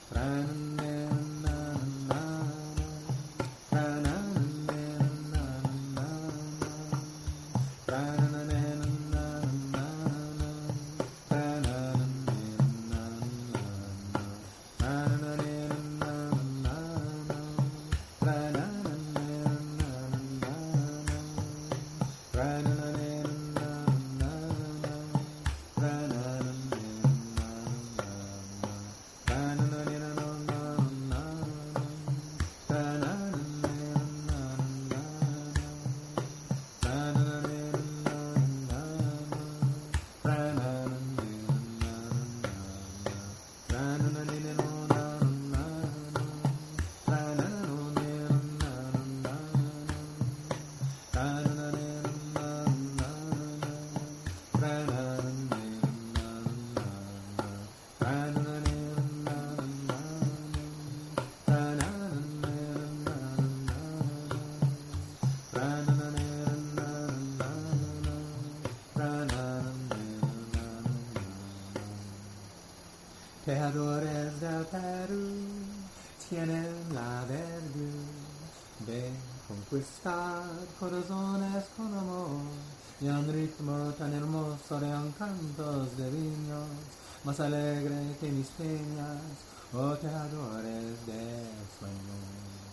Creadores del Perú tienen la virtud de conquistar corazones con amor y un ritmo tan hermoso de encantos divinos, más alegre que mis peñas, oh creadores del sueño.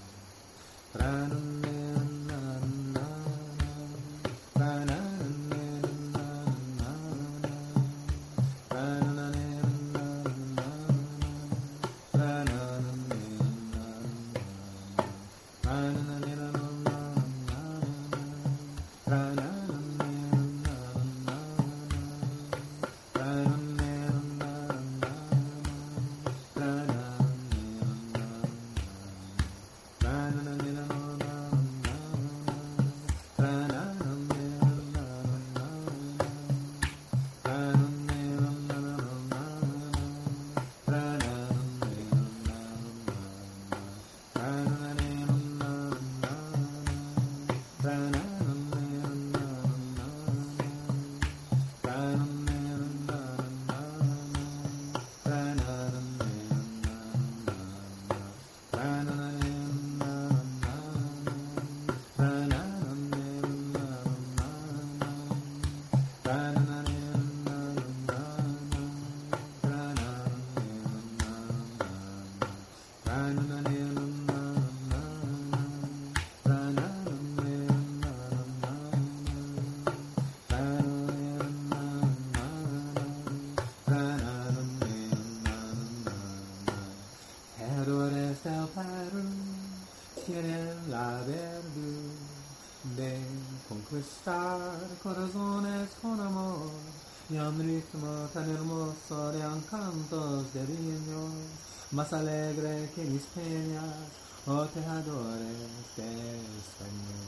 Tienen la virtud de conquistar corazones con amor y un ritmo tan hermoso de encantos de niños, más alegre que mis peñas, oh creadores del sueño.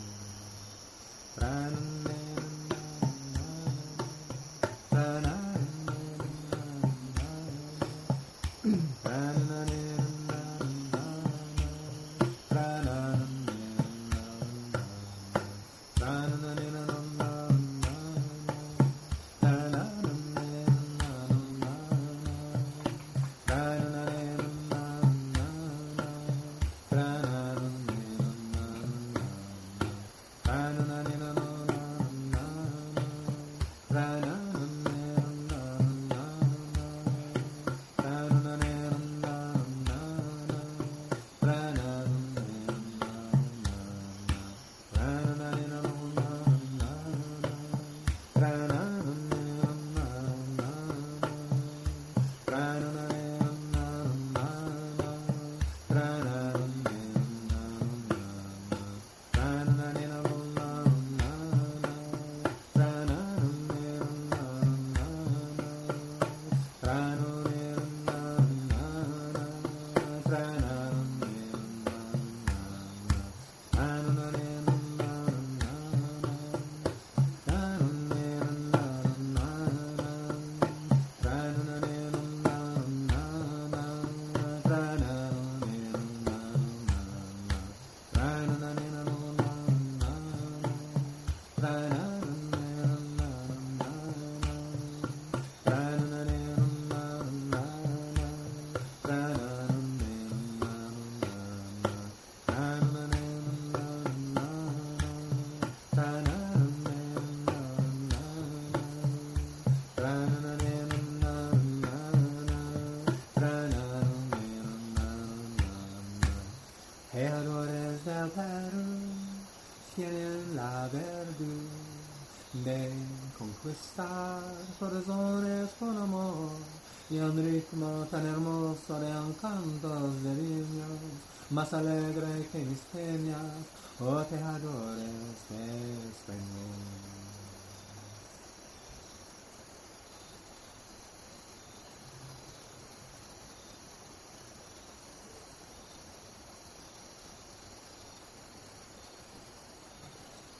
tienen la virtud de conquistar corazones con amor y un ritmo tan hermoso de encantos de niños, más alegre que mis peñas, oh tejedores de español.